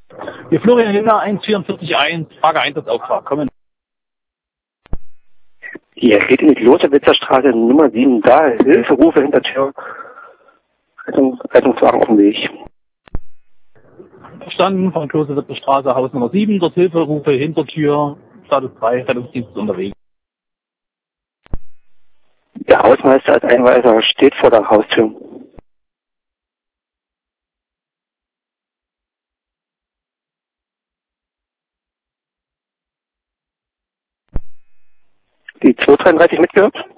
Wir Florian Lindner 1441, Frage Einsatzauffahrt, kommen. Hier steht in die Klosterwitzer Straße Nummer 7 da. Hilferufe hinter Tür. Rettungswagen auf dem Weg. Verstanden, von Klosterwitzer Straße, Haus Nummer 7, dort Hilferufe, Hintertür, Status 3, Rettungsdienst ist unterwegs. Der Hausmeister als Einweiser steht vor der Haustür. Die 233 mitgehört?